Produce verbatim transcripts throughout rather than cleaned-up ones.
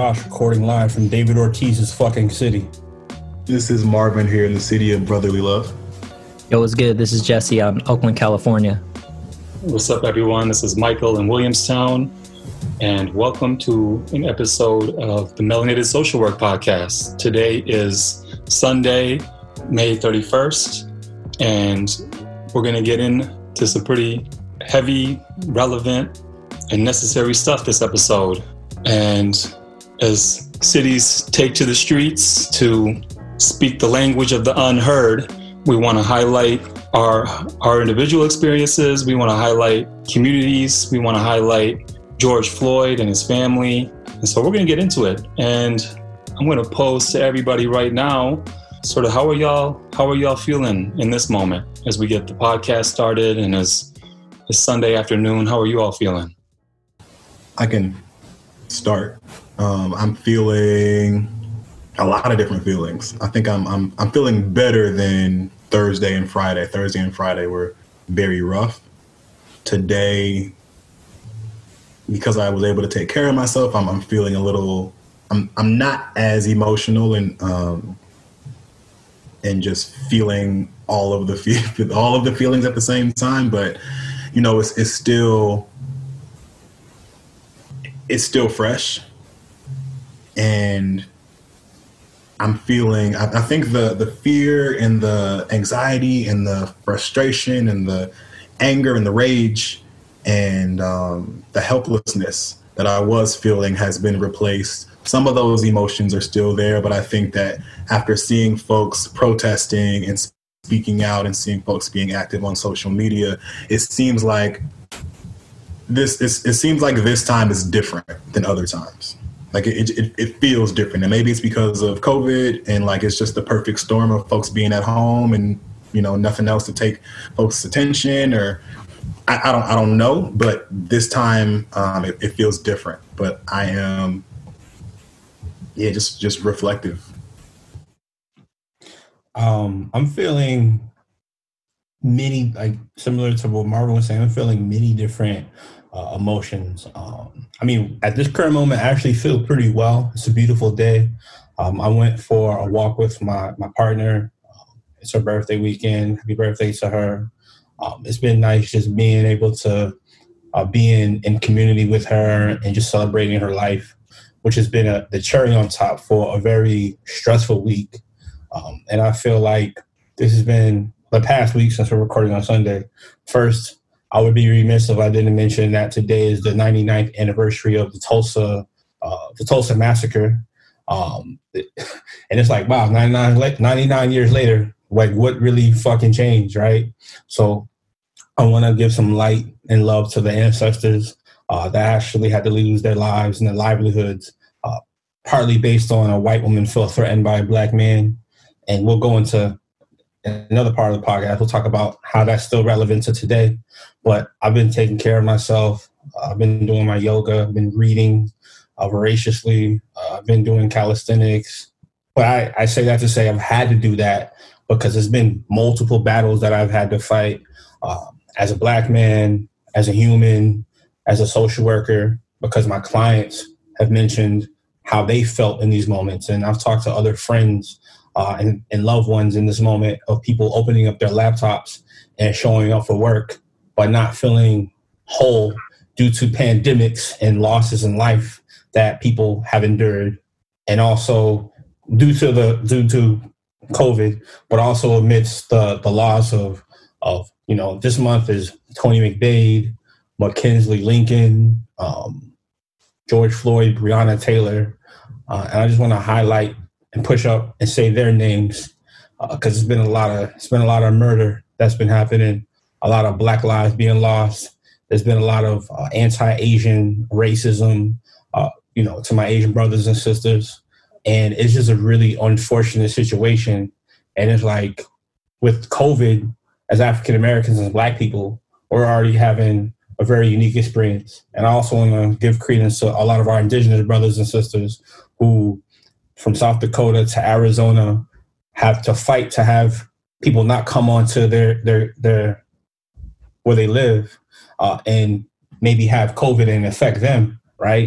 Josh, recording live from David Ortiz's fucking city. This is Marvin here in the city of brotherly love. Yo, what's good? This is Jesse out in Oakland, California. What's up, everyone? This is Michael in Williamstown, and welcome to an episode of the Melanated Social Work Podcast. Today is Sunday, May thirty-first, and we're going to get into some pretty heavy, relevant, and necessary stuff this episode. And as cities take to the streets to speak the language of the unheard, we want to highlight our our individual experiences. We want to highlight communities. We want to highlight George Floyd and his family. And so we're going to get into it. And I'm going to pose to everybody right now, sort of how are y'all, how are y'all feeling in this moment as we get the podcast started and as it's Sunday afternoon, how are you all feeling? I can start. Um, I'm feeling a lot of different feelings. I think I'm I'm I'm feeling better than Thursday and Friday. Thursday and Friday were very rough. Today, because I was able to take care of myself, I'm I'm feeling a little. I'm I'm not as emotional and um and just feeling all of the fe- all of the feelings at the same time. But you know, it's it's still it's still fresh. And I'm feeling, I, I think the, the fear and the anxiety and the frustration and the anger and the rage and um, the helplessness that I was feeling has been replaced. Some of those emotions are still there, but I think that after seeing folks protesting and speaking out and seeing folks being active on social media, it seems like this, it, it seems like this time is different than other times. Like it, it, it feels different, and maybe it's because of COVID, and like it's just the perfect storm of folks being at home, and you know nothing else to take folks' attention, or I, I don't, I don't know. But this time, um, it, it feels different. But I am, yeah, just just reflective. Um, I'm feeling many, like similar to what Marvin was saying. I'm feeling many different Uh, emotions. Um, I mean, at this current moment, I actually feel pretty well. It's a beautiful day. Um, I went for a walk with my, my partner. Um, it's her birthday weekend. Happy birthday to her. Um, it's been nice just being able to uh, be in, in community with her and just celebrating her life, which has been a, the cherry on top for a very stressful week. Um, and I feel like this has been the past week since we're recording on Sunday. First, I would be remiss if I didn't mention that today is the ninety-ninth anniversary of the Tulsa, uh, the Tulsa massacre. Um, and it's like, wow, ninety-nine, ninety-nine years later, like what really fucking changed, right? So I want to give some light and love to the ancestors uh, that actually had to lose their lives and their livelihoods, uh, partly based on a white woman felt threatened by a black man. And we'll go into another part of the podcast. We'll talk about how that's still relevant to today. But I've been taking care of myself. Uh, I've been doing my yoga. I've been reading uh, voraciously. Uh, I've been doing calisthenics. But I, I say that to say I've had to do that because there's been multiple battles that I've had to fight uh, as a black man, as a human, as a social worker, because my clients have mentioned how they felt in these moments. And I've talked to other friends uh, and, and loved ones in this moment of people opening up their laptops and showing up for work, but not feeling whole due to pandemics and losses in life that people have endured, and also due to the due to COVID, but also amidst the the loss of of you know this month is Tony McDade, McKinsley Lincoln, um, George Floyd, Breonna Taylor, uh, and I just want to highlight and push up and say their names because uh, it's been a lot of it's been a lot of murder that's been happening. A lot of black lives being lost. There's been a lot of uh, anti-Asian racism, uh, you know, to my Asian brothers and sisters. And it's just a really unfortunate situation. And it's like with COVID, as African-Americans and black people, we're already having a very unique experience. And I also want to give credence to a lot of our indigenous brothers and sisters who, from South Dakota to Arizona, have to fight to have people not come onto their, their, their, where they live uh, and maybe have COVID and affect them, right?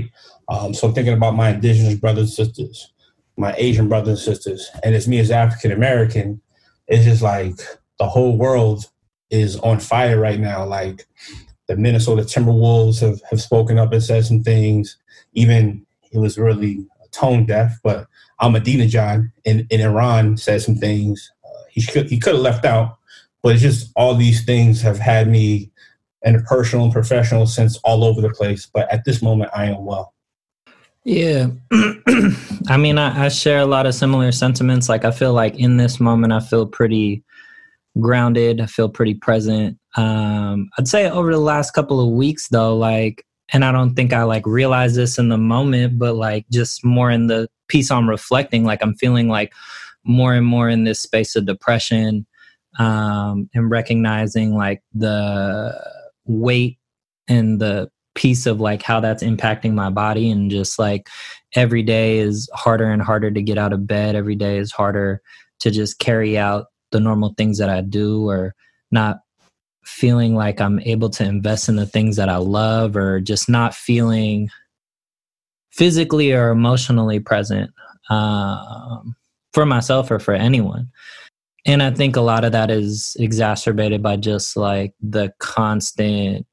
Um, so I'm thinking about my indigenous brothers and sisters, my Asian brothers and sisters, and it's me as African American. It's just like the whole world is on fire right now. Like the Minnesota Timberwolves have, have spoken up and said some things. Even it was really tone deaf, but Ahmadinejad in, in Iran said some things. Uh, he should he could have left out, but it's just all these things have had me in a personal and professional sense all over the place. But at this moment, I am well. Yeah. I mean, I, I share a lot of similar sentiments. Like, I feel like in this moment, I feel pretty grounded. I feel pretty present. Um, I'd say over the last couple of weeks, though, like, and I don't think I like realized this in the moment, but like just more in the piece I'm reflecting, like I'm feeling like more and more in this space of depression, um, and recognizing like the weight and the piece of like how that's impacting my body, and just like every day is harder and harder to get out of bed. Every day is harder to just carry out the normal things that I do, or not feeling like I'm able to invest in the things that I love, or just not feeling physically or emotionally present um, for myself or for anyone. And I think a lot of that is exacerbated by just like the constant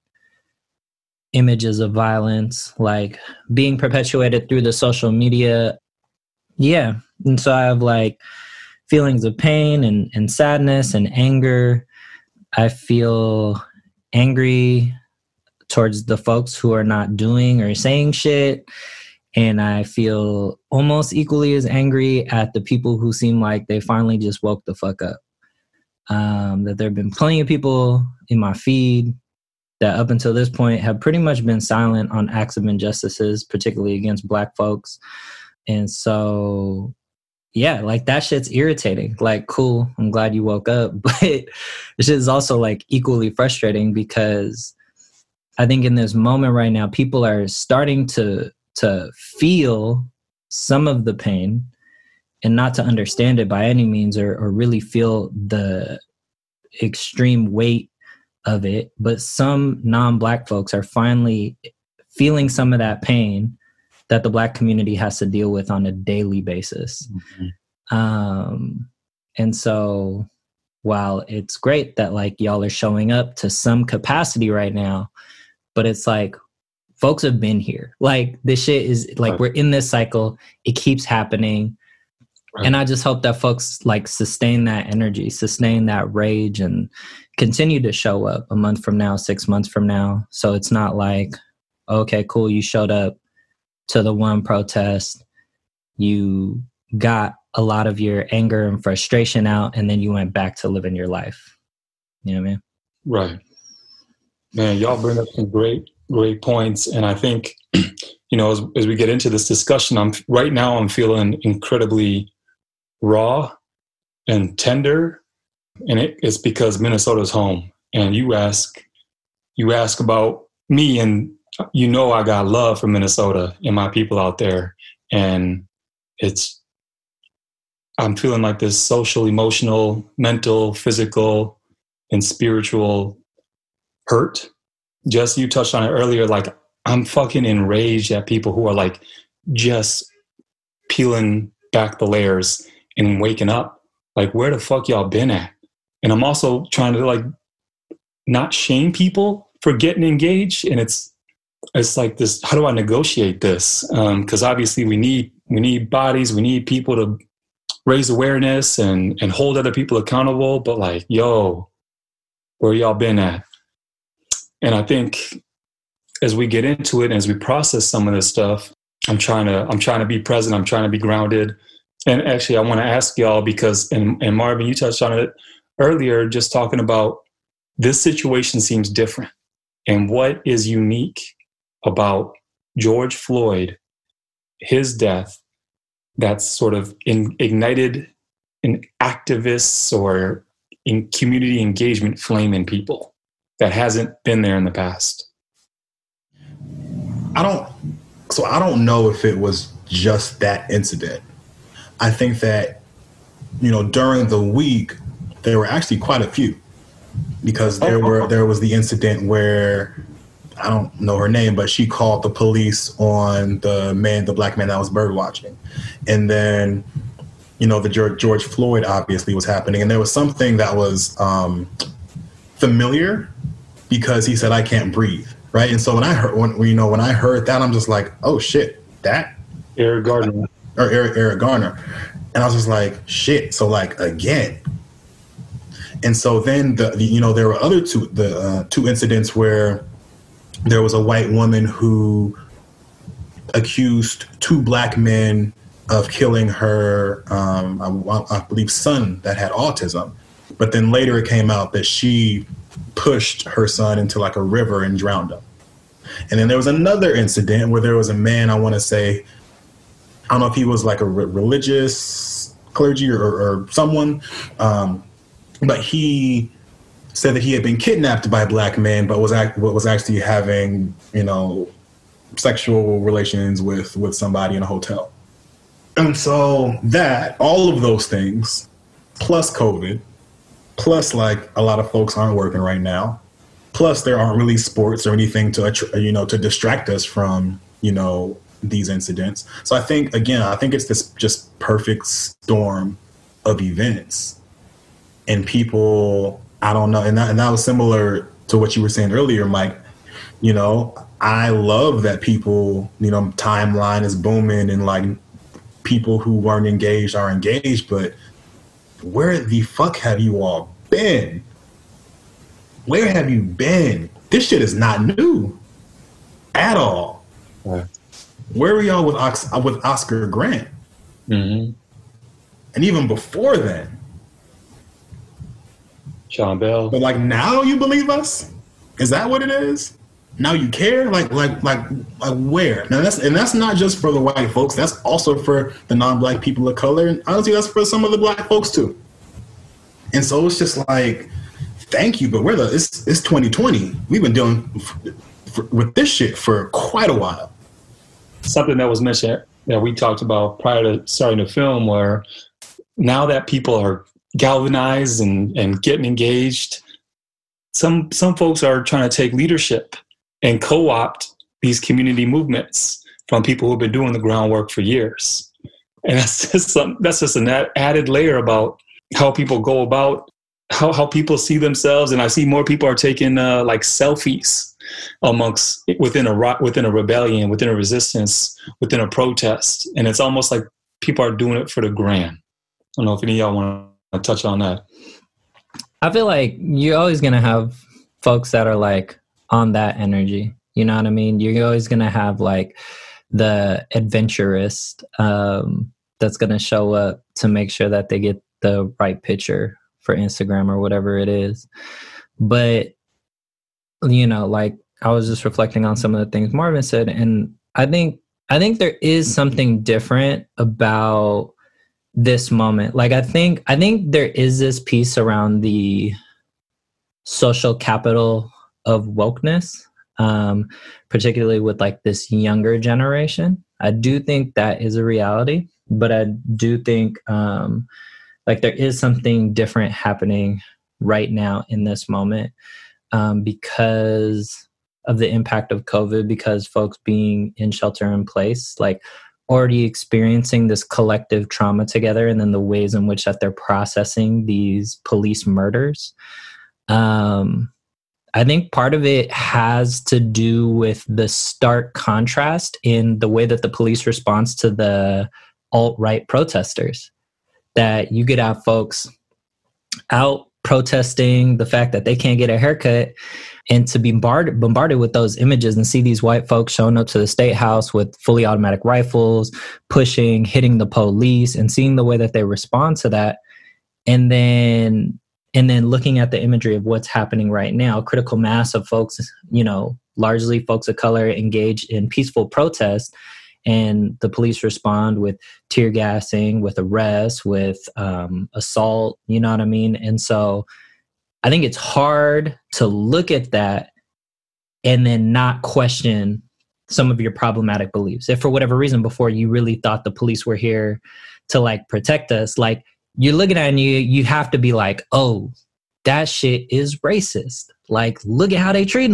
images of violence, like being perpetuated through the social media. Yeah. And so I have like feelings of pain and, and sadness and anger. I feel angry towards the folks who are not doing or saying shit. And I feel almost equally as angry at the people who seem like they finally just woke the fuck up. Um, that there have been plenty of people in my feed that up until this point have pretty much been silent on acts of injustices, particularly against Black folks. And so, yeah, like that shit's irritating. Like, cool, I'm glad you woke up. But this shit is also like equally frustrating, because I think in this moment right now, people are starting to to feel some of the pain and not to understand it by any means, or, or really feel the extreme weight of it. But some non-Black folks are finally feeling some of that pain that the Black community has to deal with on a daily basis. Mm-hmm. Um, and so while it's great that like y'all are showing up to some capacity right now, but it's like, folks have been here. Like this shit is like, right. We're in this cycle. It keeps happening. Right. And I just hope that folks like sustain that energy, sustain that rage, and continue to show up a month from now, six months from now. So it's not like, okay, cool, you showed up to the one protest, you got a lot of your anger and frustration out, and then you went back to living your life. You know what I mean? Right. Man, y'all bring up some great, great points. And I think, you know, as, as we get into this discussion, I'm right now I'm feeling incredibly raw and tender. And it, it's because Minnesota's home. And you ask, you ask about me, and you know I got love for Minnesota and my people out there. And it's, I'm feeling like this social, emotional, mental, physical, and spiritual hurt. Just you touched on it earlier. Like, I'm fucking enraged at people who are like just peeling back the layers and waking up. Like, where the fuck y'all been at? And I'm also trying to like not shame people for getting engaged. And it's it's like this, how do I negotiate this? Um, because obviously we need we need bodies, we need people to raise awareness and and hold other people accountable. But like, yo, where y'all been at? And I think as we get into it and as we process some of this stuff, I'm trying to I'm trying to be present. I'm trying to be grounded. And actually, I want to ask y'all, because, and, and Marvin, you touched on it earlier, just talking about this situation seems different. And what is unique about George Floyd, his death, that's sort of in, ignited an activists or in community engagement flame in people that hasn't been there in the past? I don't, so I don't know if it was just that incident. I think that, you know, during the week, there were actually quite a few, because there were, there was the incident where I don't know her name, but she called the police on the man, the black man that was bird watching. And then, you know, the George, George Floyd obviously was happening. And there was something that was um, familiar because he said, I can't breathe. Right. And so when I heard, when, you know, when I heard that, I'm just like, oh, shit, that Eric Garner or Eric, Eric Garner. And I was just like, shit. So like, again. And so then, the, the you know, there were other two, the uh, two incidents where there was a white woman who accused two black men of killing her, um, I, I believe, son that had autism. But then later it came out that she pushed her son into like a river and drowned him. And then there was another incident where there was a man, I want to say, I don't know if he was like a re- religious clergy or, or someone, um, but he said that he had been kidnapped by black men, but was act- was actually having, you know, sexual relations with, with somebody in a hotel. And so that, all of those things, plus COVID, plus like a lot of folks aren't working right now, plus there aren't really sports or anything to, you know, to distract us from, you know, these incidents. So I think, again, I think it's this just perfect storm of events. And people, I don't know, and that, and that was similar to what you were saying earlier, Mike. You know, I love that people, you know, timeline is booming and like people who weren't engaged are engaged, but where the fuck have you all been? Where have you been? This shit is not new at all. Yeah. Where were y'all with, Ox- with Oscar Grant? Mm-hmm. And even before then. Sean Bell. But like now you believe us? Is that what it is? Now you care? Like like like like where? Now that's and that's not just for the white folks. That's also for the non-black people of color. And honestly, that's for some of the black folks too. And so it's just like, thank you, but we're the it's it's twenty twenty. We've been dealing f- f- with this shit for quite a while. Something that was mentioned that we talked about prior to starting the film, where now that people are galvanized and, and getting engaged, some some folks are trying to take leadership and co-opt these community movements from people who've been doing the groundwork for years. And that's just some, that's just an added layer about how people go about how, how people see themselves. And I see more people are taking uh, like selfies amongst within a within a rebellion, within a resistance, within a protest. And it's almost like people are doing it for the gram. I don't know if any of y'all want to touch on that. I feel like you're always going to have folks that are like on that energy. You know what I mean? You're always going to have like the adventurist um, that's going to show up to make sure that they get the right picture for Instagram or whatever it is. But, you know, like I was just reflecting on some of the things Marvin said. And I think, I think there is something different about this moment. Like, I think, I think there is this piece around the social capital of wokeness, um, particularly with like this younger generation. I do think that is a reality, but I do think um, like there is something different happening right now in this moment um, because of the impact of COVID, because folks being in shelter in place, like already experiencing this collective trauma together, and then the ways in which that they're processing these police murders. Um, I think part of it has to do with the stark contrast in the way that the police responds to the alt-right protesters. That you could have folks out protesting the fact that they can't get a haircut, and to be bombarded, bombarded with those images and see these white folks showing up to the state house with fully automatic rifles, pushing, hitting the police, and seeing the way that they respond to that. And then And then looking at the imagery of what's happening right now, critical mass of folks, you know, largely folks of color engaged in peaceful protest, and the police respond with tear gassing, with arrests, with um, assault, you know what I mean? And so I think it's hard to look at that and then not question some of your problematic beliefs. If for whatever reason before you really thought the police were here to like protect us, like, you're looking at it and you, you have to be like, oh, that shit is racist. Like, look at how they treating them.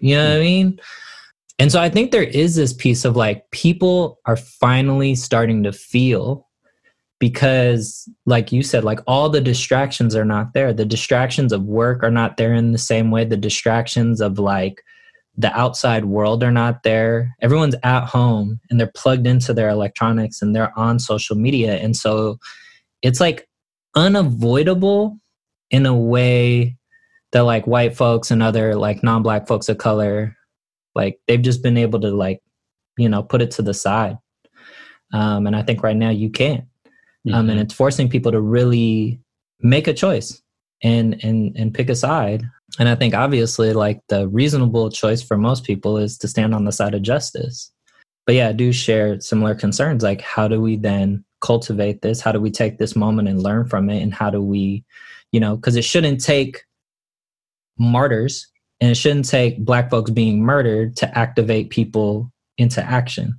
You know what I mean? And so I think there is this piece of like, people are finally starting to feel, because like you said, like all the distractions are not there. The distractions of work are not there in the same way. The distractions of like the outside world are not there. Everyone's at home and they're plugged into their electronics and they're on social media. And so it's like unavoidable in a way that like white folks and other like non-Black folks of color, like they've just been able to like, you know, put it to the side. Um, and I think right now you can't. Mm-hmm. Um, and it's forcing people to really make a choice and, and, and pick a side. And I think obviously like the reasonable choice for most people is to stand on the side of justice. But yeah, I do share similar concerns. Like, how do we then cultivate this? How do we take this moment and learn from it? And how do we, you know, because it shouldn't take martyrs and it shouldn't take Black folks being murdered to activate people into action.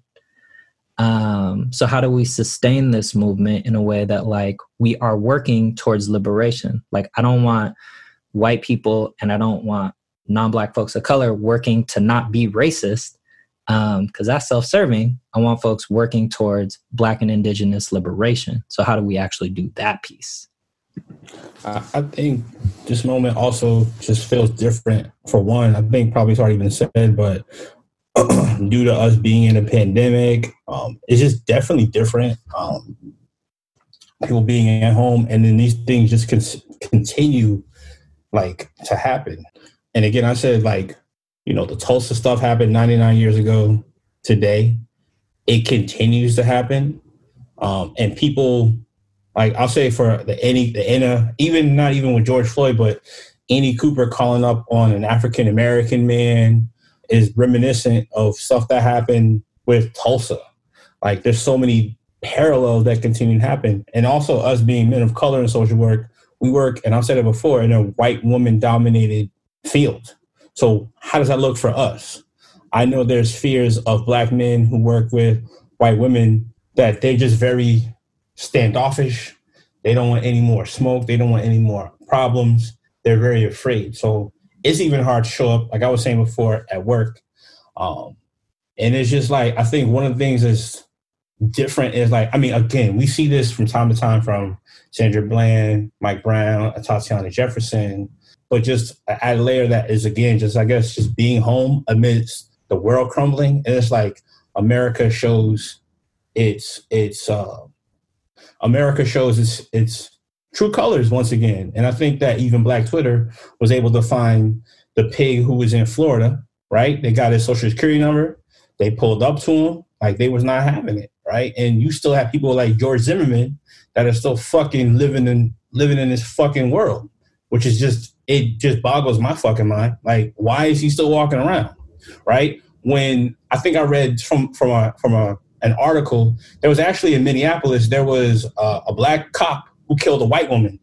Um, so how do we sustain this movement in a way that like we are working towards liberation? Like, I don't want white people and I don't want non-Black folks of color working to not be racist, um, because that's self-serving. I want folks working towards Black and Indigenous liberation. So how do we actually do that piece? I, I think this moment also just feels different. For one, I think probably it's already been said, but due to us being in a pandemic, um, it's just definitely different. Um, people being at home, and then these things just con- continue like to happen. And again, I said like, you know, the Tulsa stuff happened ninety-nine years ago today. It continues to happen, um, and people like I'll say for the any the Anna, even not even with George Floyd, but Annie Cooper calling up on an African American man is reminiscent of stuff that happened with Tulsa. Like there's so many parallels that continue to happen. And also us being men of color in social work, we work, and I've said it before, in a white woman dominated field. So how does that look for us? I know there's fears of Black men who work with white women that they're just very standoffish. They don't want any more smoke. They don't want any more problems. They're very afraid. So it's even hard to show up, like I was saying before, at work. Um, and it's just like, I think one of the things that's different is like, I mean, again, we see this from time to time from Sandra Bland, Mike Brown, Tatiana Jefferson, but just add a layer that is, again, just, I guess, just being home amidst the world crumbling. And it's like America shows its, its, uh, America shows its, its, true colors once again. And I think that even Black Twitter was able to find the pig who was in Florida, right? They got his social security number. They pulled up to him like they was not having it, right? And you still have people like George Zimmerman that are still fucking living in living in this fucking world, which is just, it just boggles my fucking mind. Like, why is he still walking around, right? When I think I read from from a from a an article, there was actually in Minneapolis, there was a, a Black cop who killed a white woman.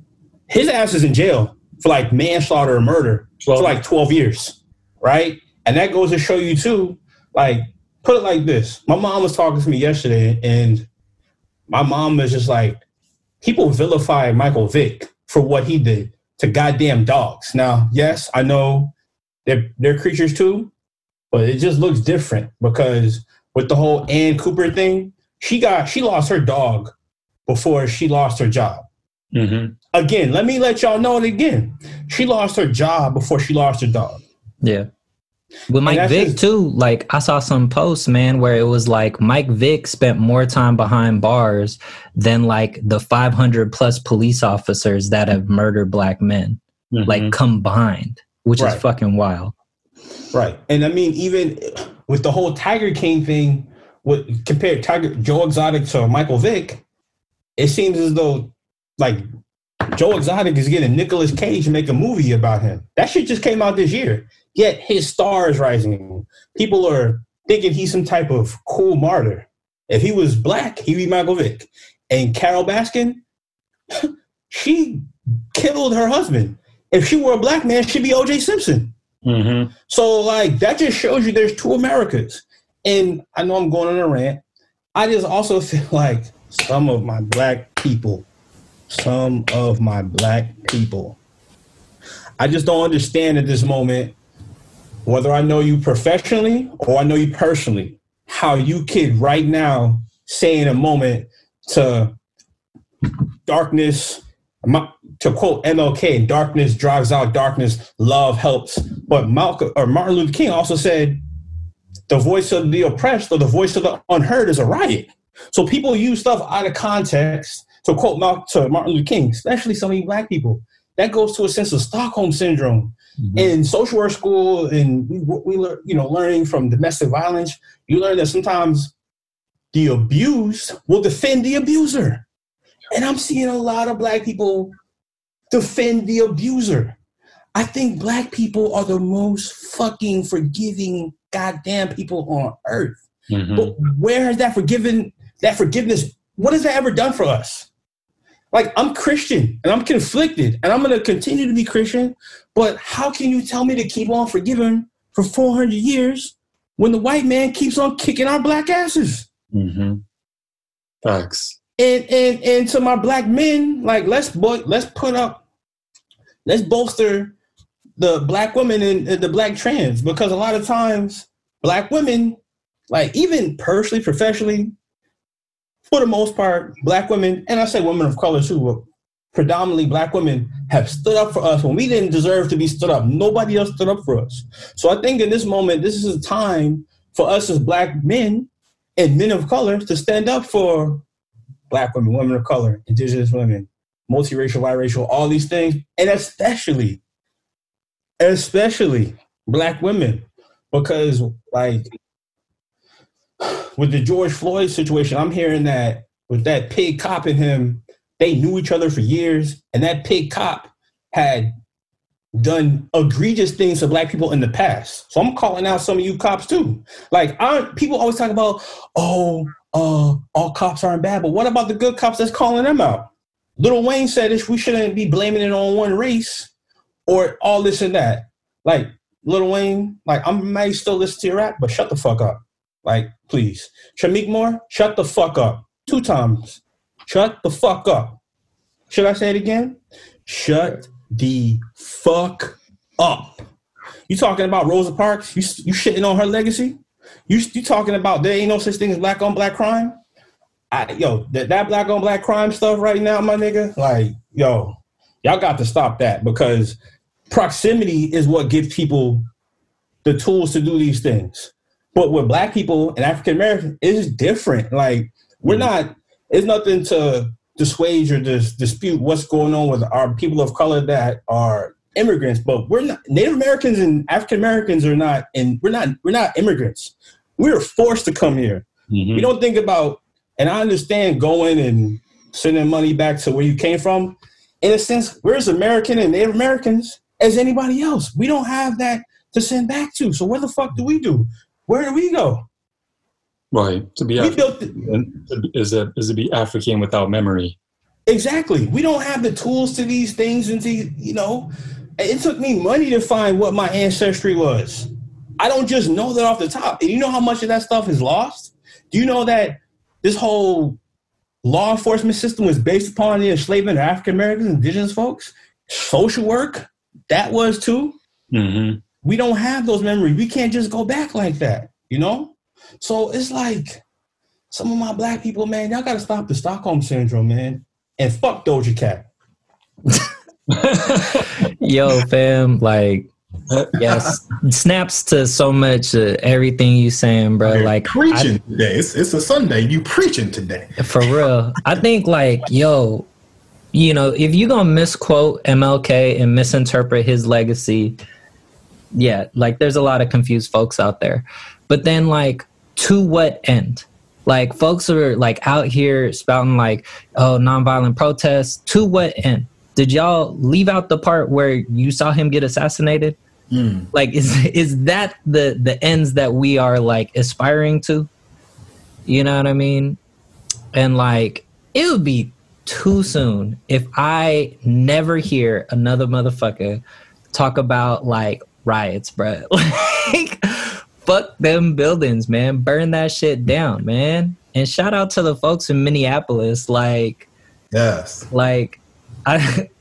His ass is in jail for like manslaughter or murder for like twelve years, right? And that goes to show you too, like, put it like this. My mom was talking to me yesterday, and my mom was just like, people vilify Michael Vick for what he did to goddamn dogs. Now, yes, I know they're, they're creatures too, but it just looks different because with the whole Ann Cooper thing, she got she lost her dog before she lost her job. Mm-hmm. Again, let me let y'all know it again. She lost her job before she lost her dog. Yeah. With Mike Vick just, too, like I saw some posts, man, where it was like Mike Vick spent more time behind bars than like the five hundred plus police officers that have murdered Black men, mm-hmm. like combined, which right. is fucking wild. Right. And I mean, even with the whole Tiger King thing, with compared Tiger Joe Exotic to Michael Vick, it seems as though like Joe Exotic is getting Nicolas Cage to make a movie about him. That shit just came out this year. Yet his star is rising. People are thinking he's some type of cool martyr. If he was Black, he'd be Michael Vick. And Carol Baskin, she killed her husband. If she were a Black man, she'd be O J Simpson. Mm-hmm. So, like, that just shows you there's two Americas. And I know I'm going on a rant. I just also feel like some of my Black people, some of my Black people, I just don't understand at this moment whether I know you professionally or I know you personally, how you could right now say in a moment to darkness, to quote M L K, darkness drives out darkness, love helps. But Malcolm or Martin Luther King also said, the voice of the oppressed or the voice of the unheard is a riot. So people use stuff out of context to quote Mal- to Martin Luther King, especially some of you black people. That goes to a sense of Stockholm syndrome. Mm-hmm. In social work school, and we, we learn, you know, learning from domestic violence, you learn that sometimes the abused will defend the abuser. And I'm seeing a lot of black people defend the abuser. I think black people are the most fucking forgiving goddamn people on earth. Mm-hmm. But where has that forgiven, that forgiveness, what has that ever done for us? Like, I'm Christian and I'm conflicted and I'm going to continue to be Christian, but how can you tell me to keep on forgiving for four hundred years when the white man keeps on kicking our black asses? Mm-hmm. Facts. And, and, and to my black men, like, let's, bo- let's put up, let's bolster the black women and, and the black trans, because a lot of times black women, like, even personally, professionally, for the most part, black women, and I say women of color too, but predominantly black women have stood up for us when we didn't deserve to be stood up. Nobody else stood up for us. So I think in this moment, this is a time for us as black men and men of color to stand up for black women, women of color, indigenous women, multiracial, biracial, all these things, and especially, especially black women, because like, with the George Floyd situation, I'm hearing that with that pig cop in him, they knew each other for years, and that pig cop had done egregious things to black people in the past. So I'm calling out some of you cops too. Like, I, people always talk about, oh, uh, all cops aren't bad, but what about the good cops that's calling them out? Lil Wayne said this, we shouldn't be blaming it on one race or all this and that. Like, Lil Wayne, like, I might still listen to your rap, but shut the fuck up. Like, please. Shamik Moore, shut the fuck up. Two times. Shut the fuck up. Should I say it again? Shut the fuck up. You talking about Rosa Parks? You you shitting on her legacy? You you talking about there ain't no such thing as black on black crime? I, yo, that, that black on black crime stuff right now, my nigga, like, yo, y'all got to stop that, because proximity is what gives people the tools to do these things. But with black people and African Americans, it's different. Like, we're not, it's nothing to dissuade or dis- dispute what's going on with our people of color that are immigrants, but we're not, Native Americans and African Americans are not, and we're not, we're not immigrants. We were forced to come here. Mm-hmm. We don't think about, and I understand going and sending money back to where you came from. In a sense, we're as American and Native Americans as anybody else. We don't have that to send back to. So what the fuck do we do? Where do we go? Right. To be we Af- built the, is a is to be African without memory. Exactly. We don't have the tools to these things, and to, you know, it took me money to find what my ancestry was. I don't just know that off the top. And you know how much of that stuff is lost? Do you know that this whole law enforcement system was based upon the enslavement of African Americans, indigenous folks? Social work, that was too. Mm-hmm. We don't have those memories. We can't just go back like that, you know? So it's like, some of my black people, man, y'all got to stop the Stockholm syndrome, man. And fuck Doja Cat. Yo, fam, like, yes, snaps to so much uh, everything you saying, bro. You're like, preaching I, today. It's, it's a Sunday. You preaching today. For real. I think, like, yo, you know, if you gonna misquote M L K and misinterpret his legacy, yeah, like, there's a lot of confused folks out there. But then, like, to what end? Like, folks are, like, out here spouting, like, oh, nonviolent protests. To what end? Did y'all leave out the part where you saw him get assassinated? Mm. Like, is is that the, the ends that we are, like, aspiring to? You know what I mean? And, like, it would be too soon if I never hear another motherfucker talk about, like, riots, bro. Like, fuck them buildings, man. Burn that shit down, man. And shout out to the folks in Minneapolis. Like, yes. Like, I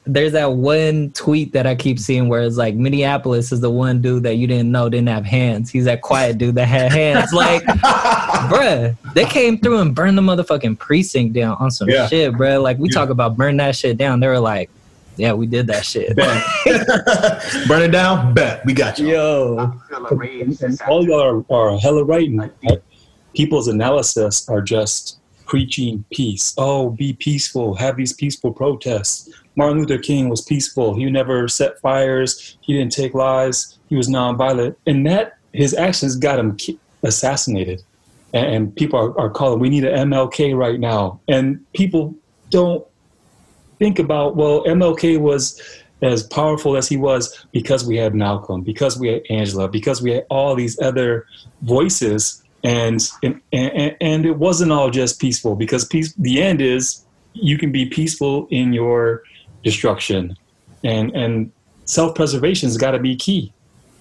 there's that one tweet that I keep seeing where it's like Minneapolis is the one dude that you didn't know didn't have hands. He's that quiet dude that had hands. Like, bruh, they came through and burned the motherfucking precinct down on some yeah. shit, bruh. Like, we yeah. talk about burn that shit down. They were like, yeah, we did that shit. Bet. Burn it down? Bet. We got you. Yo. All y'all are, are hella right. People's analysis are just preaching peace. Oh, be peaceful. Have these peaceful protests. Martin Luther King was peaceful. He never set fires. He didn't take lives. He was nonviolent. And that, his actions got him assassinated. And, and people are, are calling, we need an M L K right now. And people don't think about, well, M L K was as powerful as he was because we had Malcolm, because we had Angela, because we had all these other voices. And, and and it wasn't all just peaceful, because peace, the end is you can be peaceful in your destruction, and and self-preservation has got to be key.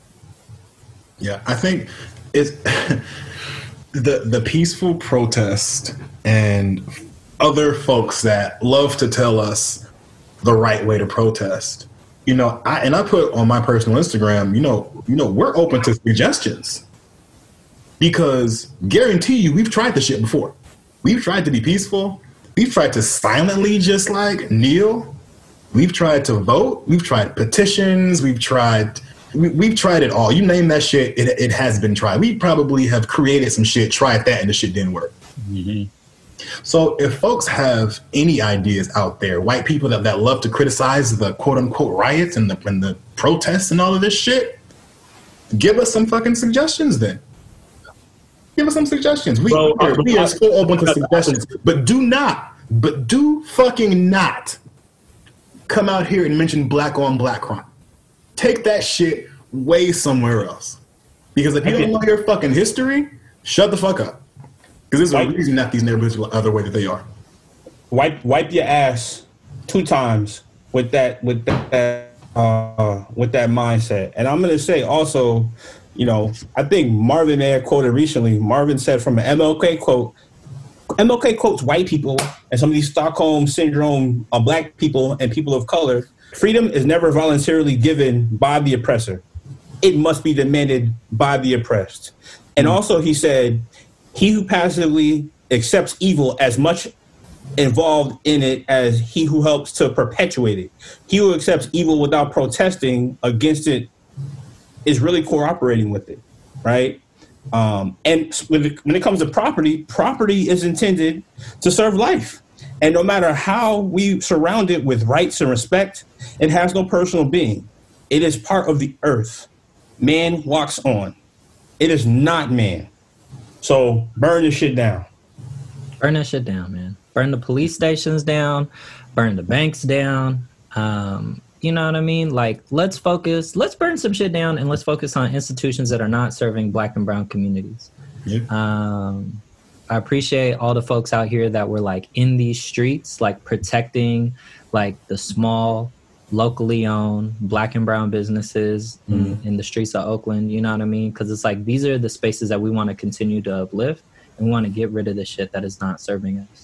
Yeah, I think it's the the peaceful protest and other folks that love to tell us the right way to protest. You know, I and I put on my personal Instagram, you know, you know, we're open to suggestions. Because guarantee you, we've tried this shit before. We've tried to be peaceful. We've tried to silently just like kneel. We've tried to vote. We've tried petitions. We've tried, we, we've tried it all. You name that shit, it, it has been tried. We probably have created some shit, tried that, and the shit didn't work. Mm-hmm. So if folks have any ideas out there, white people that, that love to criticize the quote unquote riots and the, and the protests and all of this shit, give us some fucking suggestions then. Give us some suggestions. We, well, are, we are still open to suggestions, but do not, but do fucking not come out here and mention black on black crime. Take that shit way somewhere else. Because if you don't know your fucking history, shut the fuck up. Because there's a reason that these neighborhoods are the way that they are. Wipe, wipe your ass two times with that, with that, uh, with that mindset. And I'm gonna say also, you know, I think Marvin may have quoted recently. Marvin said from an M L K quote, M L K quotes white people and some of these Stockholm syndrome uh, black people and people of color. Freedom is never voluntarily given by the oppressor. It must be demanded by the oppressed. And also he said, he who passively accepts evil as much involved in it as he who helps to perpetuate it. He who accepts evil without protesting against it is really cooperating with it, right? Um, and when it, when it comes to property, property is intended to serve life. And no matter how we surround it with rights and respect, it has no personal being. It is part of the earth. Man walks on. It is not man. So burn this shit down. Burn that shit down, man. Burn the police stations down. Burn the banks down. Um, You know what I mean? Like, let's focus, let's burn some shit down and let's focus on institutions that are not serving black and brown communities. Yeah. Um, I appreciate all the folks out here that were like in these streets, like protecting like the small, locally owned black and brown businesses mm-hmm. in, in the streets of Oakland. You know what I mean? Because it's like, these are the spaces that we want to continue to uplift and we want to get rid of the shit that is not serving us.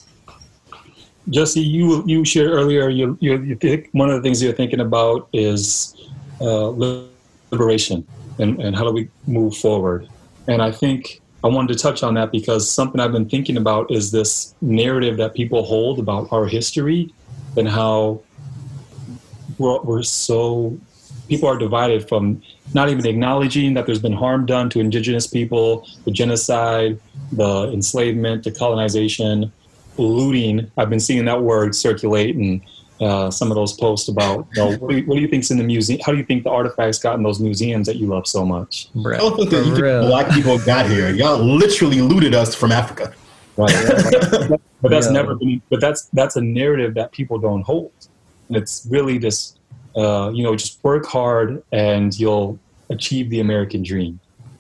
Jesse, you you shared earlier. You you, you think one of the things you're thinking about is uh, liberation and, and how do we move forward. And I think I wanted to touch on that because something I've been thinking about is this narrative that people hold about our history and how we're, we're so people are divided from not even acknowledging that there's been harm done to indigenous people, the genocide, the enslavement, the colonization. Looting. I've been seeing that word circulate and uh, some of those posts about, you know, what, do you, what do you think's in the museum? How do you think the artifacts got in those museums that you love so much? I don't think that you think black people got here. Y'all literally looted us from Africa. Right. Yeah. But that's yeah. never been. But that's that's a narrative that people don't hold, and it's really just uh, you know just work hard and you'll achieve the American dream.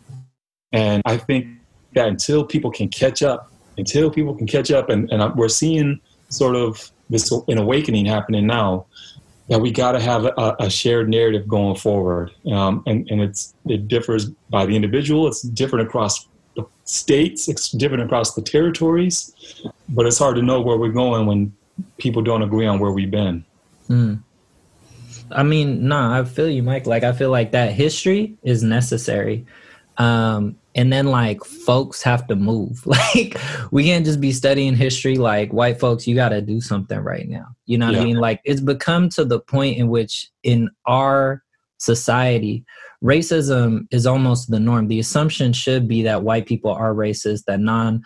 And I think that until people can catch up. Until people can catch up, and, and we're seeing sort of this an awakening happening now, that we got to have a, a shared narrative going forward, um, and and it's it differs by the individual. It's different across the states. It's different across the territories, but it's hard to know where we're going when people don't agree on where we've been. Mm. I mean, no, I feel you, Mike. Like, I feel like that history is necessary. Um, and then like folks have to move. Like, we can't just be studying history. Like, white folks, you got to do something right now. You know what yeah. I mean? Like, it's become to the point in which in our society, racism is almost the norm. The assumption should be that white people are racist, that non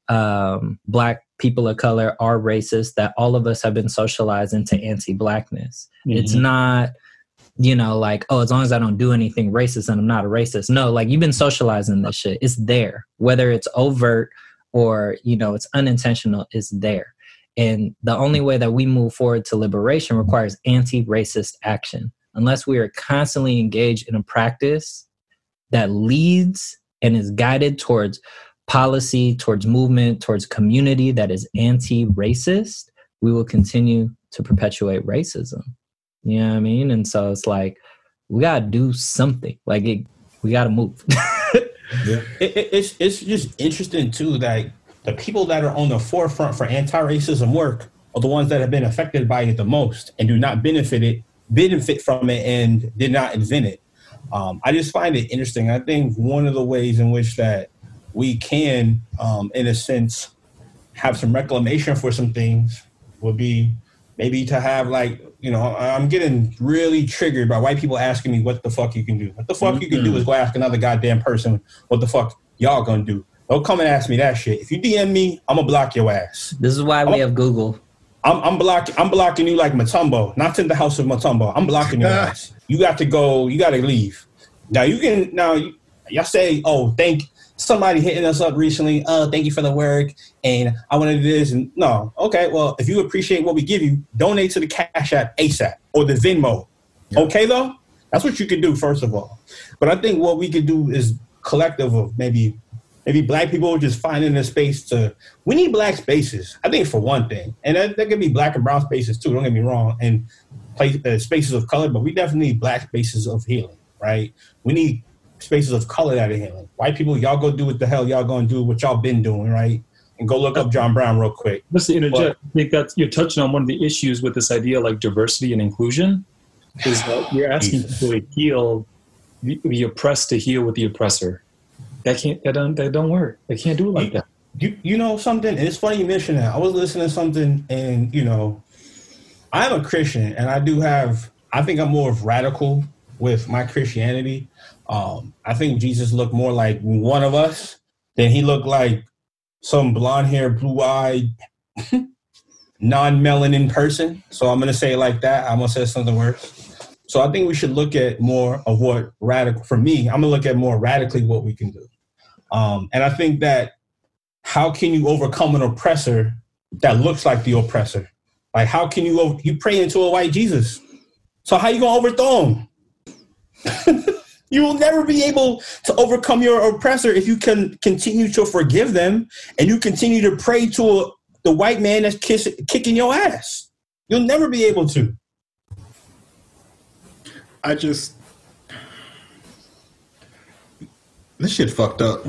um, black people of color are racist, that all of us have been socialized into anti-blackness. Mm-hmm. It's not, you know, like, oh, as long as I don't do anything racist, then I'm not a racist. No, like, you've been socializing this shit. It's there. Whether it's overt or, you know, it's unintentional, it's there. And the only way that we move forward to liberation requires anti-racist action. Unless we are constantly engaged in a practice that leads and is guided towards policy, towards movement, towards community that is anti-racist, we will continue to perpetuate racism. You know what I mean? And so it's like, we got to do something. Like, it, we got to move. yeah. it, it, it's, it's just interesting, too, that the people that are on the forefront for anti-racism work are the ones that have been affected by it the most and do not benefit it, benefit from it and did not invent it. Um, I just find it interesting. I think one of the ways in which that we can, um, in a sense, have some reclamation for some things would be maybe to have, like, you know, I'm getting really triggered by white people asking me what the fuck you can do. What the fuck mm-hmm. you can do is go ask another goddamn person what the fuck y'all gonna do. Don't come and ask me that shit. If you D M me, I'm gonna block your ass. This is why we I'm, have Google. I'm, I'm blocking. I'm blocking you like Mutombo, not in the house of Mutombo. I'm blocking your ass. You got to go. You got to leave. Now you can. Now y- y'all say, "Oh, thank somebody hitting us up recently. Oh, thank you for the work, and I want to do this." And no, okay. Well, if you appreciate what we give you, donate to the Cash App ASAP or the Venmo. Yep. Okay, though, that's what you can do first of all. But I think what we could do is collective of maybe. Maybe black people just finding a space to, we need black spaces, I think, for one thing. And that, that could be black and brown spaces too, don't get me wrong, and place, uh, spaces of color, but we definitely need black spaces of healing, right? We need spaces of color that are healing. White people, y'all go do what the hell y'all gonna do, what y'all been doing, right? And go look up John Brown real quick. Just to interject, but, I think that you're touching on one of the issues with this idea like diversity and inclusion, is that you're asking Jesus. people to heal, the, the oppressed to heal with the oppressor. That can't. That don't. That don't work. They can't do it like you, that. You, you know something? It's funny you mention that. I was listening to something, and you know, I am a Christian, and I do have. I think I'm more of radical with my Christianity. Um, I think Jesus looked more like one of us than he looked like some blonde-haired, blue-eyed, non-melanin person. So I'm gonna say it like that. I'm gonna say something worse. So I think we should look at more of what radical, for me, I'm gonna look at more radically what we can do. Um, and I think that how can you overcome an oppressor that looks like the oppressor? Like, how can you, over, you pray into a white Jesus. So how you gonna overthrow him? You will never be able to overcome your oppressor if you can continue to forgive them and you continue to pray to a, the white man that's kiss, kicking your ass. You'll never be able to. I just, this shit fucked up.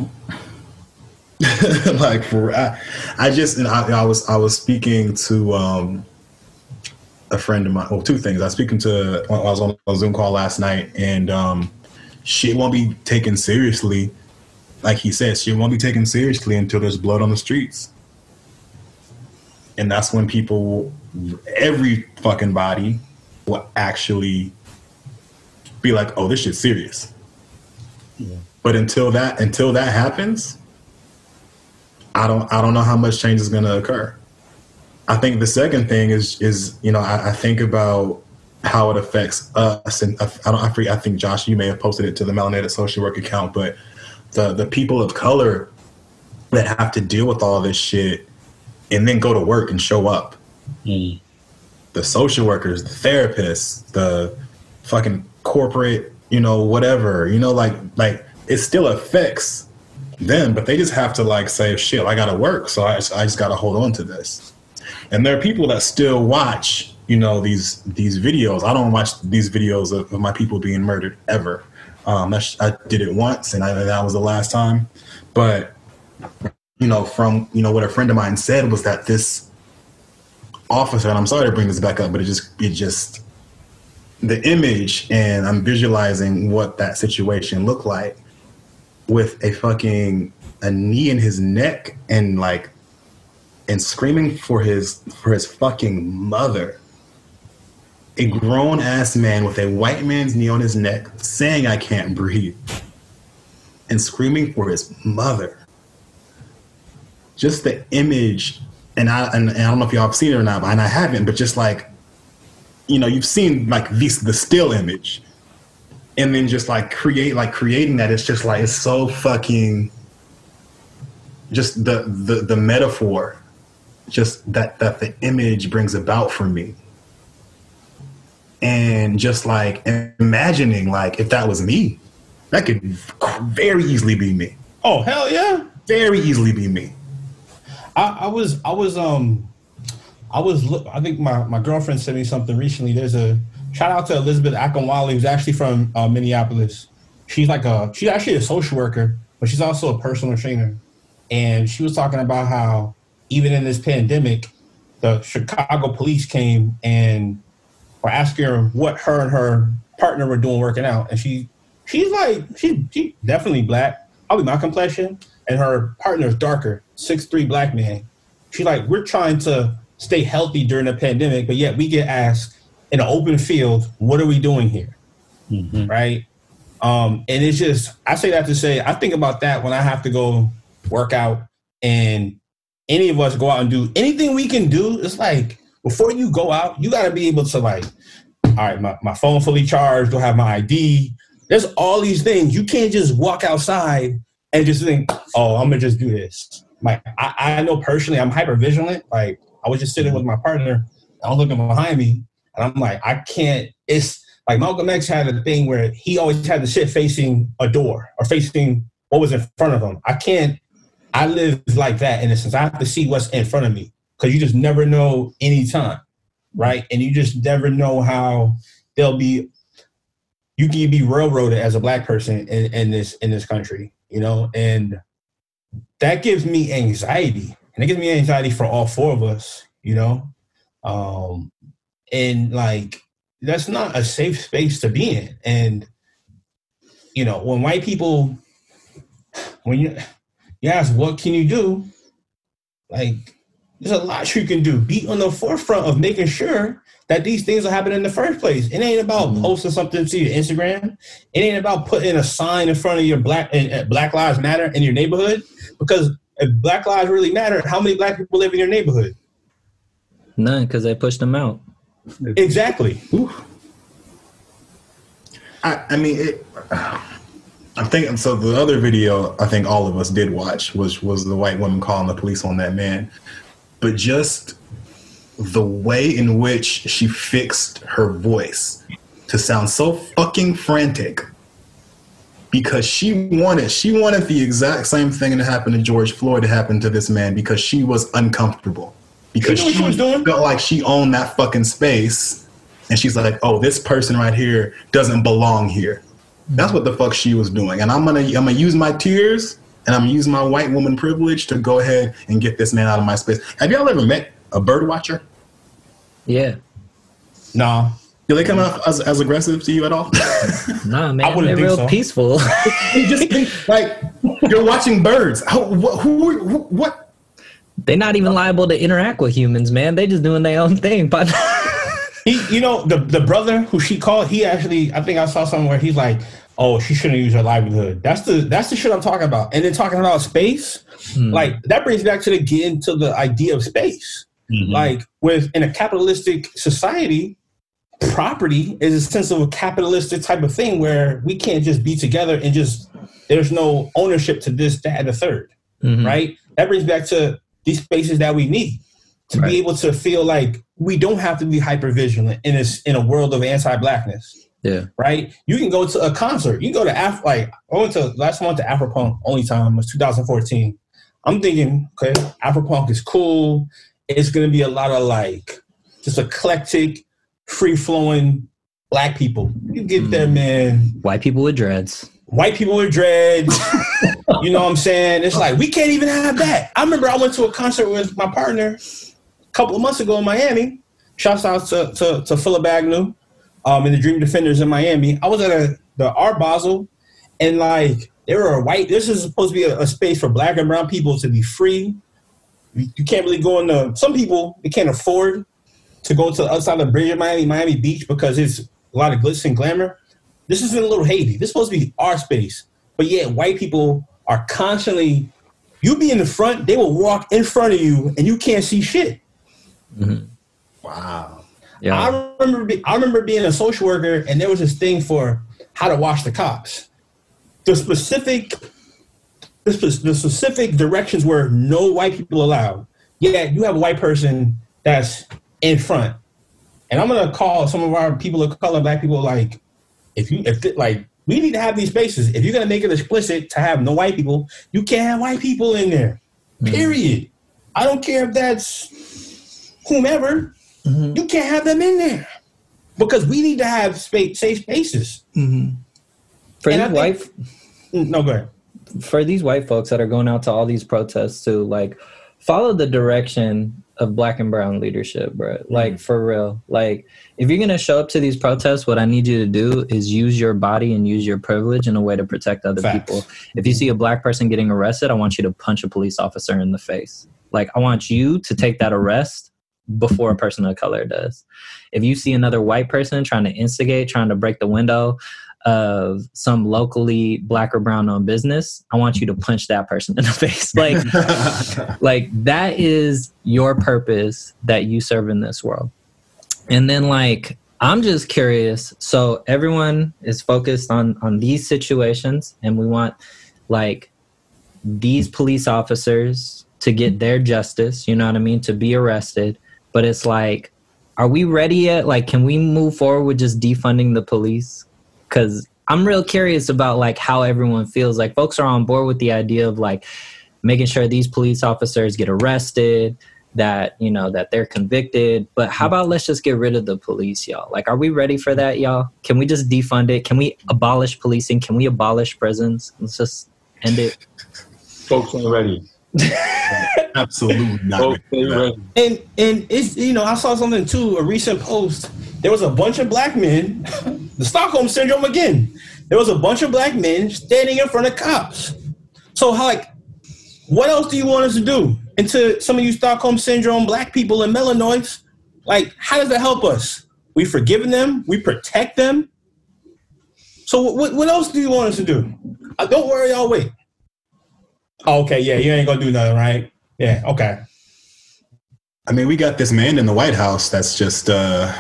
Like, for I, I just, and I, I was, I was speaking to um, a friend of mine. Well, two things. I was speaking to, I was on a Zoom call last night, and um, shit won't be taken seriously. Like he says, shit won't be taken seriously until there's blood on the streets, and that's when people, every fucking body, will actually be like, oh, this shit's serious. Yeah. But until that until that happens, I don't I don't know how much change is gonna occur. I think the second thing is is, you know, I, I think about how it affects us, and I, I don't I forget, I think Josh, you may have posted it to the Melanated Social Work account, but the the people of color that have to deal with all this shit and then go to work and show up. Mm. The social workers, the therapists, the fucking corporate, you know, whatever, you know, like, like it still affects them, but they just have to like say, shit, I gotta work. So I just, I just gotta hold on to this. And there are people that still watch, you know, these, these videos. I don't watch these videos of, of my people being murdered ever. Um, I, I did it once and I, that was the last time. But, you know, from, you know, what a friend of mine said was that this officer, and I'm sorry to bring this back up, but it just, it just, the image, and I'm visualizing what that situation looked like with a fucking a knee in his neck and like and screaming for his for his fucking mother. A grown ass man with a white man's knee on his neck saying I can't breathe and screaming for his mother. Just the image, and I and, and I don't know if y'all have seen it or not, and I haven't, but just like, you know, you've seen like these the still image, and then just like create like creating that. It's just like it's so fucking. Just the the the metaphor, just that that the image brings about for me, and just like imagining like if that was me, that could very easily be me. Oh hell yeah, very easily be me. I, I was I was um I was I think my, my girlfriend sent me something recently. There's a shout out to Elizabeth Akinwale, who's actually from uh, Minneapolis. She's like a she's actually a social worker, but she's also a personal trainer. And she was talking about how even in this pandemic, the Chicago police came and were asking her what her and her partner were doing working out. And she she's like she she definitely black, probably my complexion, and her partner's darker, six three black man. She's like, we're trying to stay healthy during the pandemic, but yet we get asked in an open field, what are we doing here? Mm-hmm. Right? Um, and it's just, I say that to say, I think about that when I have to go work out, and any of us go out and do anything we can do. It's like, before you go out, you got to be able to like, all right, my, my phone fully charged, don't have my I D. There's all these things. You can't just walk outside and just think, oh, I'm going to just do this. Like, I, I know personally I'm hyper vigilant. Like, I was just sitting with my partner, I was looking behind me, and I'm like, I can't, it's like Malcolm X had a thing where he always had the shit facing a door or facing what was in front of him. I can't, I live like that in a sense. I have to see what's in front of me, because you just never know any time, right? And you just never know how they'll be, you can be railroaded as a black person in, in this in this country, you know? And that gives me anxiety. And it gives me anxiety for all four of us, you know? Um, and like, that's not a safe space to be in. And, you know, when white people, when you, you ask, what can you do? Like, there's a lot you can do. Be on the forefront of making sure that these things will happen in the first place. It ain't about mm-hmm. posting something to your Instagram. It ain't about putting a sign in front of your Black uh, Black Lives Matter in your neighborhood. Because if Black lives really matter, how many black people live in your neighborhood? None, because they pushed them out. Exactly. I, I mean, it, I think so. The other video I think all of us did watch was was the white woman calling the police on that man, but just the way in which she fixed her voice to sound so fucking frantic, because she wanted she wanted the exact same thing that happened to George Floyd to happen to this man, because she was uncomfortable, because she, she felt like she owned that fucking space, and she's like, oh, this person right here doesn't belong here. That's what the fuck she was doing. And I'm gonna I'm gonna use my tears and I'm gonna use my white woman privilege to go ahead and get this man out of my space. Have y'all ever met a bird watcher? Yeah. No. Do they come out as, as aggressive to you at all? Nah, man, they're real so. peaceful. You just think, like, you're watching birds. How, wh- who, who, what? They're not even liable to interact with humans, man. They just doing their own thing. But he, you know, the the brother who she called, he actually, I think I saw somewhere he's like, oh, she shouldn't use her livelihood. That's the that's the shit I'm talking about. And then talking about space, hmm. like that brings back to the get into the idea of space. Mm-hmm. Like with in a capitalistic society, property is a sense of a capitalistic type of thing where we can't just be together and just, there's no ownership to this, that, and the third, mm-hmm. right? That brings back to these spaces that we need to right. be able to feel like we don't have to be hyper vigilant in this, in a world of anti-blackness. Yeah. Right. You can go to a concert. You can go to Af, like I went to last month to Afropunk. Only time was two thousand fourteen. I'm thinking, okay, Afropunk is cool. It's going to be a lot of like just eclectic, free flowing black people. You get mm. there, man. White people with dreads. White people with dreads. You know what I'm saying? It's like, we can't even have that. I remember I went to a concert with my partner a couple of months ago in Miami. Shouts out to, to, to Philip Agnew. um, in the Dream Defenders in Miami. I was at a, the Art Basel, and like there were white. This is supposed to be a, a space for black and brown people to be free. You, you can't really go into. Some people they can't afford to go to the other side of the bridge of Miami, Miami Beach, because it's a lot of glitz and glamour. This is in a little Haiti. This is supposed to be our space, but yet white people are constantly. You be in the front, they will walk in front of you, and you can't see shit. Mm-hmm. Wow. Yeah. I remember. Be, I remember being a social worker, and there was this thing for how to watch the cops. The specific, the, spe- the specific directions were no white people allowed. Yet you have a white person that's in front, and I'm gonna call some of our people of color, black people, like if you if it, like. We need to have these spaces. If you're going to make it explicit to have no white people, you can't have white people in there, period. Mm-hmm. I don't care if that's whomever. Mm-hmm. You can't have them in there because we need to have space, safe spaces. Mm-hmm. For and these white, think, no, go ahead. For these white folks that are going out to all these protests to like follow the direction of black and brown leadership, bro. Like, mm-hmm. for real. Like, if you're going to show up to these protests, what I need you to do is use your body and use your privilege in a way to protect other Facts. people. If you see a black person getting arrested, I want you to punch a police officer in the face. Like, I want you to take that arrest before a person of color does. If you see another white person trying to instigate, trying to break the window of some locally black or brown owned business, I want you to punch that person in the face. Like, like that is your purpose that you serve in this world. And then like, I'm just curious. So everyone is focused on, on these situations, and we want like these police officers to get their justice, you know what I mean? To be arrested. But it's like, are we ready yet? Like, can we move forward with just defunding the police? Because I'm real curious about like how everyone feels. Like folks are on board with the idea of like making sure these police officers get arrested, that, you know, that they're convicted. But how about let's just get rid of the police, y'all? Like, are we ready for that, y'all? Can we just defund it? Can we abolish policing? Can we abolish prisons? Let's just end it. Folks ain't ready. Absolutely not. And and it's, you know, I saw something too, a recent post. There was a bunch of black men, the Stockholm Syndrome again. There was a bunch of black men standing in front of cops. So how, like, what else do you want us to do? And to some of you Stockholm Syndrome black people and melanoids, like, how does that help us? We forgiven them, we protect them. So what what else do you want us to do? Uh, don't worry, I'll wait. Oh, okay, yeah, you ain't gonna do nothing, right? Yeah, okay. I mean, we got this man in the White House that's just uh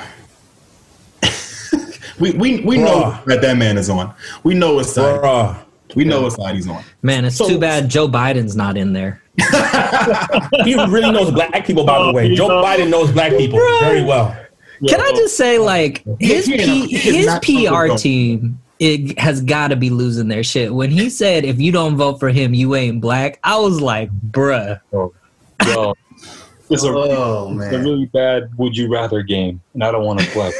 we we we Bruh. know that that man is on. We know what side. Bruh. We know what side he's on. Man, it's so, too bad Joe Biden's not in there. He really knows black people, by the way. Joe Biden knows black people Bruh. very well. Can I just say, like, his P, his P R team it has got to be losing their shit. When he said, if you don't vote for him, you ain't black, I was like, bruh. Oh, yo, it's, a, oh, it's man. a really bad would you rather game, and I don't want to play.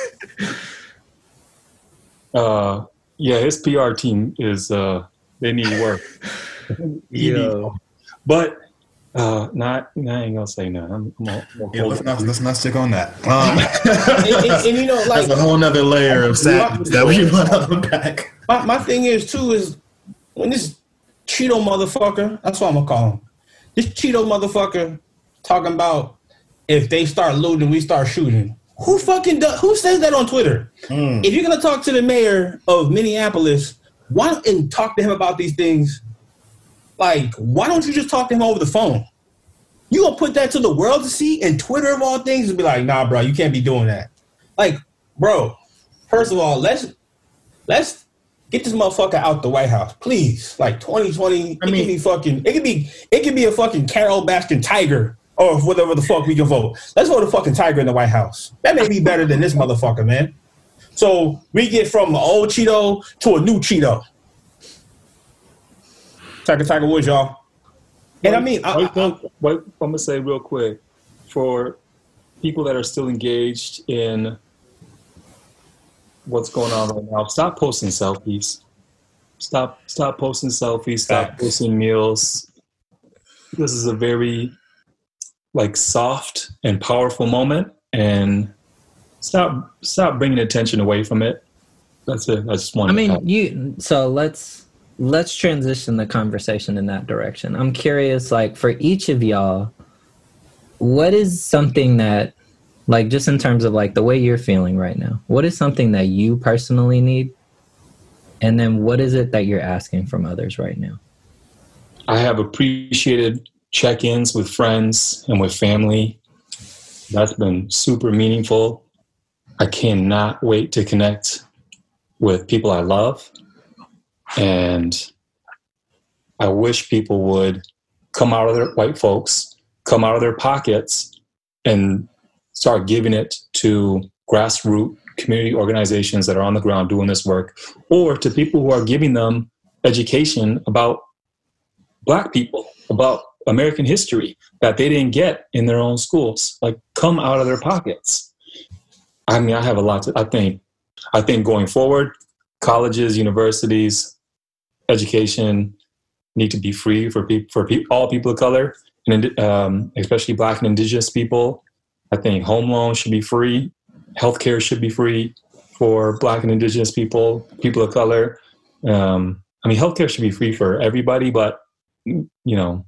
uh, yeah, his P R team is, uh, they need work. Yeah. But, uh, not, I ain't gonna say no. I'm, I'm, I'm yeah, let's not, let's not stick on that. Um, and, and, and, you know, like, that's a whole nother layer of sadness that we want to unpack. My, my thing is, too, is when this Cheeto motherfucker, that's what I'm going to call him, this Cheeto motherfucker talking about if they start looting, we start shooting. Who fucking does, who says that on Twitter? Mm. If you're going to talk to the mayor of Minneapolis, why don't and talk to him about these things? Like, why don't you just talk to him over the phone? You gonna put that to the world to see, and Twitter of all things and be like, nah, bro, you can't be doing that. Like, bro, first of all, let's let's get this motherfucker out the White House, please. Like twenty twenty, I mean, it can be fucking, it can be, it can be a fucking Carol Baskin tiger or whatever the fuck we can vote. Let's vote a fucking tiger in the White House. That may be better than this motherfucker, man. So we get from an old Cheeto to a new Cheeto. Tiger, Tiger Woods, y'all. And I mean, I, I, I, what I'm going to say real quick, for people that are still engaged in what's going on right now, stop posting selfies. Stop stop posting selfies. Stop Facts. posting meals. This is a very, like, soft and powerful moment, and stop stop bringing attention away from it. That's it. I just want. I mean, you. So let's let's transition the conversation in that direction. I'm curious, like for each of y'all, what is something that, like, just in terms of like the way you're feeling right now, what is something that you personally need, and then what is it that you're asking from others right now? I have appreciated check-ins with friends and with family. That's been super meaningful. I cannot wait to connect with people I love. And I wish people would come out of their, white folks, come out of their pockets and start giving it to grassroots community organizations that are on the ground doing this work, or to people who are giving them education about Black people, about American history that they didn't get in their own schools. Like, come out of their pockets. I mean, I have a lot to, I think, I think going forward, colleges, universities, education need to be free for people, for pe- all people of color, and um, especially Black and Indigenous people. I think home loans should be free. Healthcare should be free for Black and Indigenous people, people of color. Um, I mean, healthcare should be free for everybody, but, you know,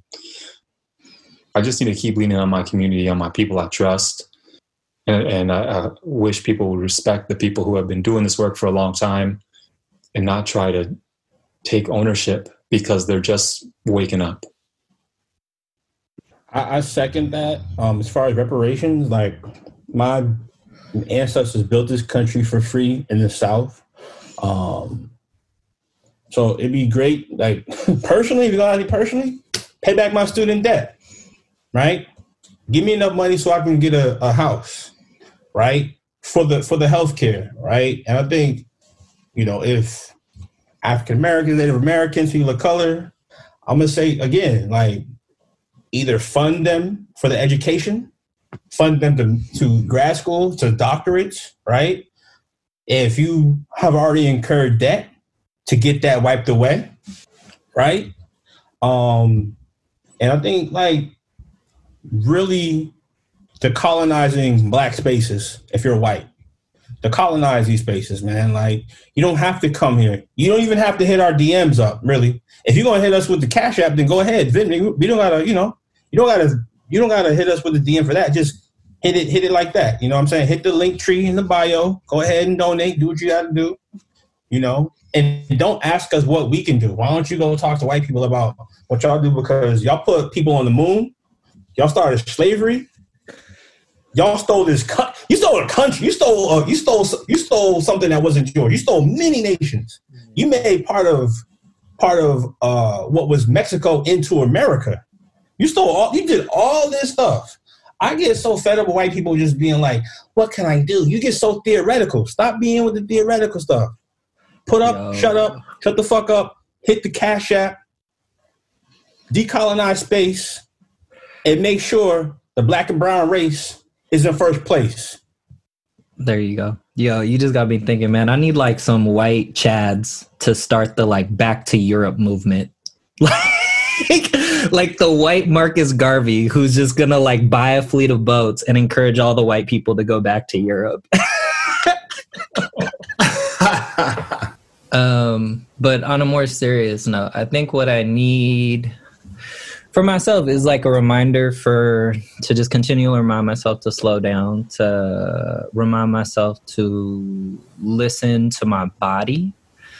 I just need to keep leaning on my community, on my people I trust. And, and I, I wish people would respect the people who have been doing this work for a long time and not try to take ownership because they're just waking up. I, I second that. Um, as far as reparations, like, my ancestors built this country for free in the South. Um, so it'd be great, like, personally, if you're going to personally, pay back my student debt, right? Give me enough money so I can get a, a house, right? For the for the healthcare, right? And I think, you know, if African Americans, Native Americans, people of color, I'm gonna say again, like, either fund them for the education, fund them to, to grad school, to doctorates, right? If you have already incurred debt, to get that wiped away, right? Um, and I think, like, really decolonizing Black spaces, if you're white, decolonize these spaces, man. Like, you don't have to come here. You don't even have to hit our D Ms up, really. If you're gonna hit us with the Cash App, then go ahead. We don't gotta, you know, you don't gotta, you don't gotta hit us with the D M for that. Just hit it, hit it like that. You know what I'm saying? Hit the link tree in the bio. Go ahead and donate. Do what you gotta do. You know, and don't ask us what we can do. Why don't you go talk to white people about what y'all do? Because y'all put people on the moon. Y'all started slavery. Y'all stole this. Co- you stole a country. You stole. Uh, you stole. You stole something that wasn't yours. You stole many nations. You made part of part of uh, what was Mexico into America. You stole all. You did all this stuff. I get so fed up with white people just being like, "What can I do?" You get so theoretical. Stop being with the theoretical stuff. Put up. Yo. Shut up. Shut the fuck up. Hit the Cash App. Decolonize space. And make sure the Black and brown race is in first place. There you go. Yo, you just got me thinking, man, I need like some white Chads to start the like back to Europe movement. Like, like the white Marcus Garvey who's just gonna like buy a fleet of boats and encourage all the white people to go back to Europe. um, but on a more serious note, I think what I need for myself is like a reminder for to just continue to remind myself to slow down, to remind myself to listen to my body,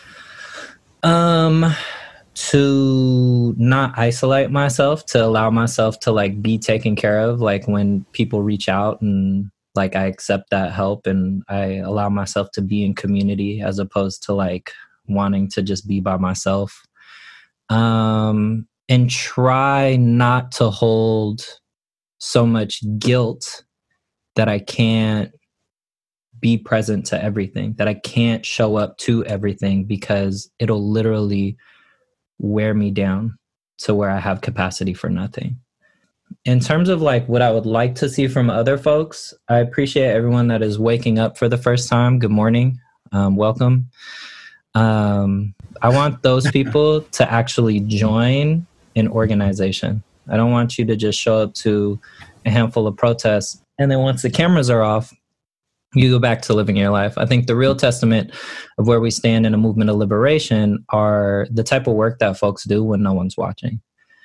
um, to not isolate myself, to allow myself to like be taken care of. Like when people reach out and like I accept that help and I allow myself to be in community as opposed to like wanting to just be by myself. Um, And try not to hold so much guilt that I can't be present to everything, that I can't show up to everything, because it'll literally wear me down to where I have capacity for nothing. In terms of like what I would like to see from other folks, I appreciate everyone that is waking up for the first time. Good morning. Um, welcome. Um, I want those people to actually join an organization. I don't want you to just show up to a handful of protests and then once the cameras are off, you go back to living your life. I think the real testament of where we stand in a movement of liberation are the type of work that folks do when no one's watching.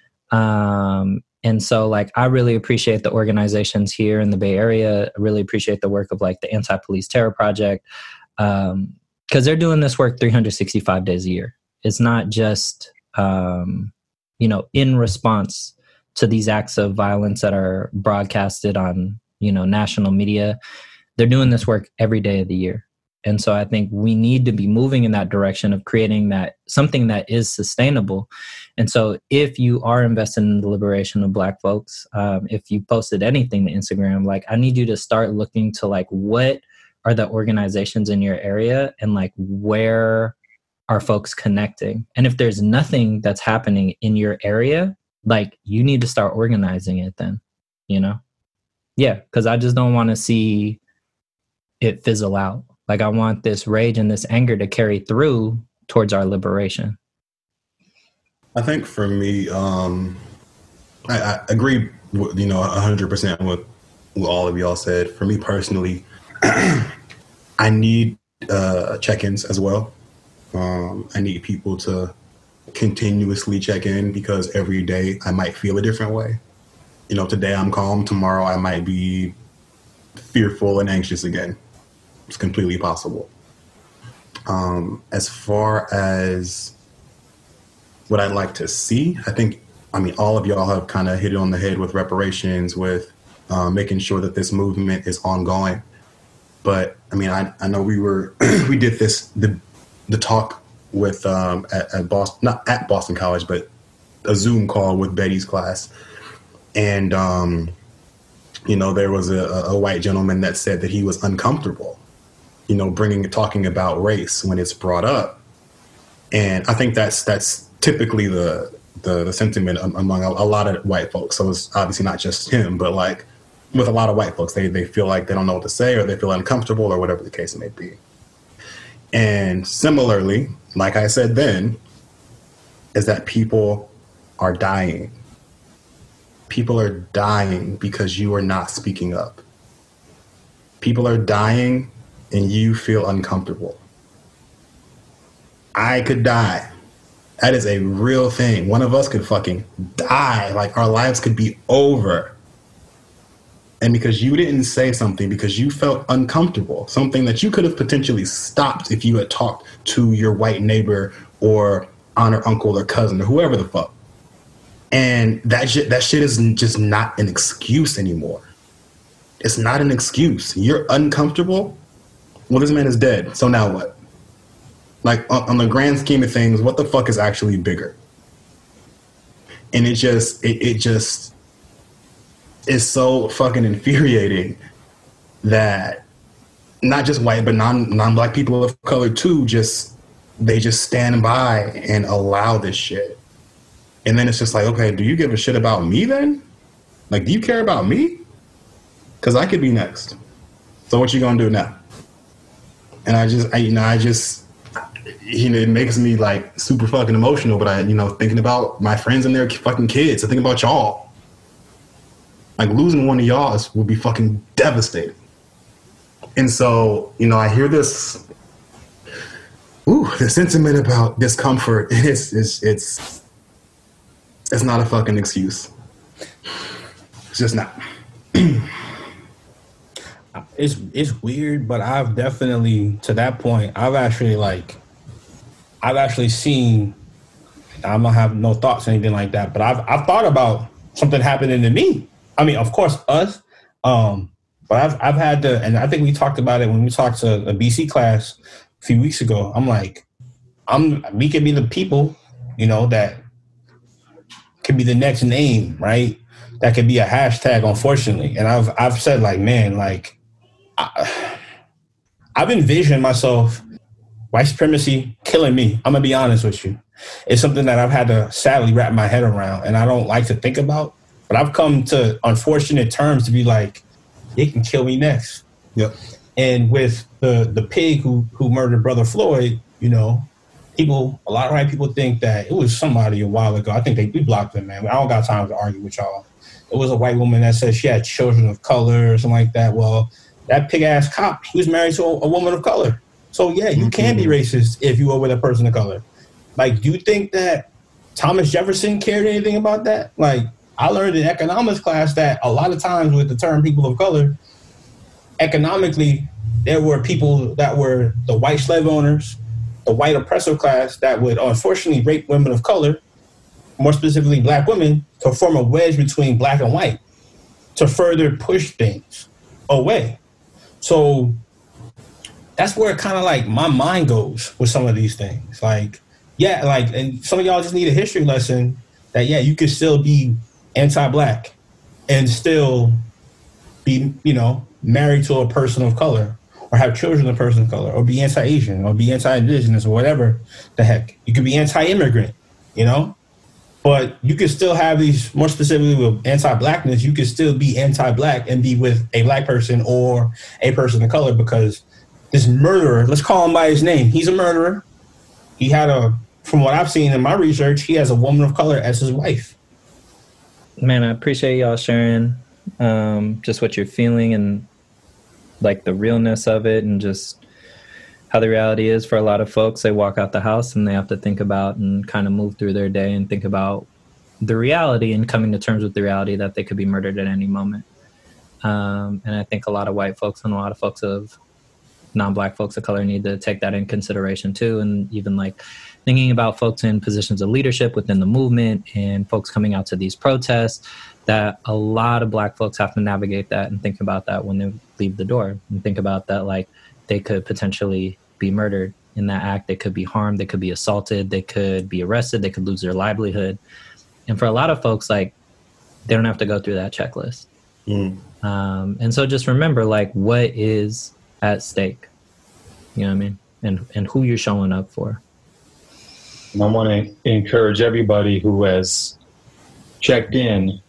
Um, and so like, I really appreciate the organizations here in the Bay Area. I really appreciate the work of like the Anti-Police Terror Project, um, because they're doing this work three hundred sixty-five days a year. It's not just, um, you know, in response to these acts of violence that are broadcasted on, you know, national media. They're doing this work every day of the year. And so I think we need to be moving in that direction of creating that something that is sustainable. And so if you are invested in the liberation of Black folks, um, if you posted anything to Instagram, like I need you to start looking to like, what are the organizations in your area and like, where are folks connecting? And if there's nothing that's happening in your area, like you need to start organizing it then, you know? Yeah, because I just don't want to see it fizzle out. Like I want this rage and this anger to carry through towards our liberation. I think for me, um, I, I agree with, you know, one hundred percent with what all of y'all said. For me personally, I need uh, check-ins as well. Um, I need people to continuously check in because every day I might feel a different way. You know, today I'm calm, tomorrow I might be fearful and anxious again. It's completely possible. Um, as far as what I'd like to see, I think, I mean, all of y'all have kind of hit it on the head with reparations, with uh, making sure that this movement is ongoing. But I mean, I, I know we were, we did this, the the talk with, um, at, at Boston, not at Boston College, but a Zoom call with Betty's class. And, um, you know, there was a, a white gentleman that said that he was uncomfortable, you know, bringing, talking about race when it's brought up. And I think that's, that's typically the, the, the sentiment among a, a lot of white folks. So it's obviously not just him, but like with a lot of white folks, they, they feel like they don't know what to say, or they feel uncomfortable, or whatever the case may be. And similarly, like I said then, is that people are dying. People are dying because you are not speaking up. People are dying and you feel uncomfortable. I could die. That is a real thing. One of us could fucking die. Like our lives could be over. And because you didn't say something, because you felt uncomfortable, something that you could have potentially stopped if you had talked to your white neighbor or aunt or uncle or cousin or whoever the fuck. And that shit, that shit is just not an excuse anymore. It's not an excuse. You're uncomfortable. Well, this man is dead. So now what? Like on, on the grand scheme of things, what the fuck is actually bigger? And it just, it, it just is so fucking infuriating that not just white, but non non-black people of color too, just, they just stand by and allow this shit. And then it's just like, okay, do you give a shit about me then? Like, do you care about me? Because I could be next. So what you gonna do now? And I just, I, you know, I just, you know, it makes me like super fucking emotional. But I, you know, thinking about my friends and their fucking kids. I think about y'all. Like losing one of y'all is, would be fucking devastating. And so, you know, I hear this, ooh, the sentiment about discomfort. It's, it's, it's, it's not a fucking excuse. It's just not. It's it's weird, but I've definitely, to that point, I've actually like, I've actually seen, I don't have no thoughts or anything like that, but I've I've thought about something happening to me. I mean, of course, us, um, but I've I've had to, and I think we talked about it when we talked to a B C class a few weeks ago. I'm like, I'm we could be the people, you know, that could be the next name, right? That could be a hashtag, unfortunately. And I've I've said like, man, like, I, I've envisioned myself, white supremacy killing me. I'm gonna be honest with you. It's something that I've had to sadly wrap my head around, and I don't like to think about. But I've come to unfortunate terms to be like, it can kill me next. Yep. And with the the pig who who murdered Brother Floyd, you know, people, a lot of white people think that it was somebody a while ago. I think they we blocked them, man. I don't got time to argue with y'all. It was a white woman that said she had children of color or something like that. Well, that pig ass cop, he was married to a, a woman of color. So yeah, you mm-hmm. can be racist if you are with a person of color. Like, do you think that Thomas Jefferson cared anything about that? Like, I learned in economics class that a lot of times with the term people of color, economically, there were people that were the white slave owners, the white oppressive class that would unfortunately rape women of color, more specifically black women, to form a wedge between black and white to further push things away. So that's where kind of like my mind goes with some of these things. Like, yeah, like, and some of y'all just need a history lesson that, yeah, you could still be anti-black and still be, you know, married to a person of color or have children of a person of color or be anti-Asian or be anti-indigenous or whatever the heck. You could be anti-immigrant, you know, but you could still have these, more specifically with anti-blackness, you could still be anti-black and be with a black person or a person of color, because this murderer, let's call him by his name, he's a murderer. He had a, from what I've seen in my research, he has a woman of color as his wife. Man, I appreciate y'all sharing um, just what you're feeling and like the realness of it, and just how the reality is for a lot of folks. They walk out the house and they have to think about and kind of move through their day and think about the reality and coming to terms with the reality that they could be murdered at any moment. Um, and I think a lot of white folks and a lot of folks of non-black folks of color need to take that in consideration too. And even like thinking about folks in positions of leadership within the movement and folks coming out to these protests, that a lot of black folks have to navigate that and think about that when they leave the door, and think about that like they could potentially be murdered in that act. They could be harmed. They could be assaulted. They could be arrested. They could lose their livelihood. And for a lot of folks, like, they don't have to go through that checklist. Mm. Um, and so just remember, like, what is at stake, you know what I mean? And, and who you're showing up for. And I want to encourage everybody who has checked in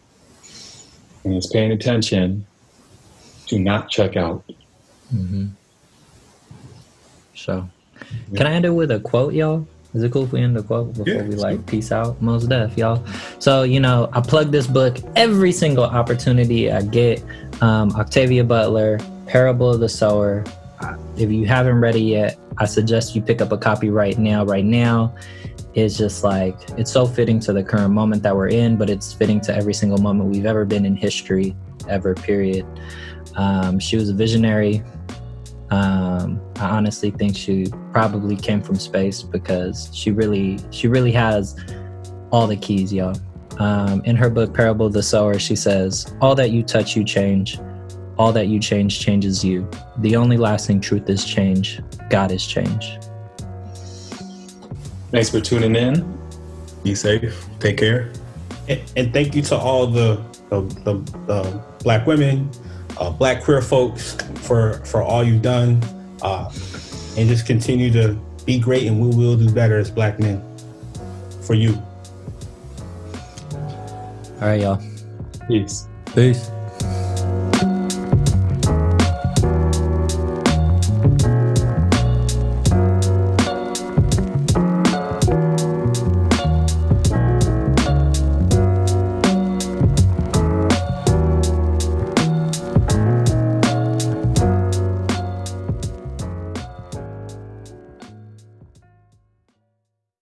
and is paying attention to not check out. Mm-hmm. So, yeah. Can I end it with a quote, y'all? Is it cool if we end the quote before yeah, we like cool. Peace out? Most def, y'all. So, you know, I plug this book every single opportunity I get. Um, Octavia Butler, Parable of the Sower. If you haven't read it yet, I suggest you pick up a copy right now. Right now, it's just like, it's so fitting to the current moment that we're in, but it's fitting to every single moment we've ever been in history, ever, period. Um, she was a visionary. Um, I honestly think she probably came from space, because she really, she really has all the keys, y'all. Um, in her book, Parable of the Sower, she says, all that you touch, you change. All that you change changes you. The only lasting truth is change. God is change. Thanks for tuning in. Be safe. Take care. And, and thank you to all the, the, the, the black women, uh, black queer folks for, for all you've done. Uh, and just continue to be great, and we will do better as black men for you. All right, y'all. Peace. Peace.